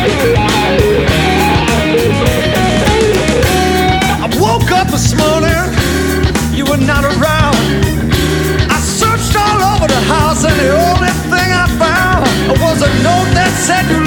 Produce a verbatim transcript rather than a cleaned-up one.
I woke up this morning, you were not around. I searched all over the house and the only thing I found was a note that said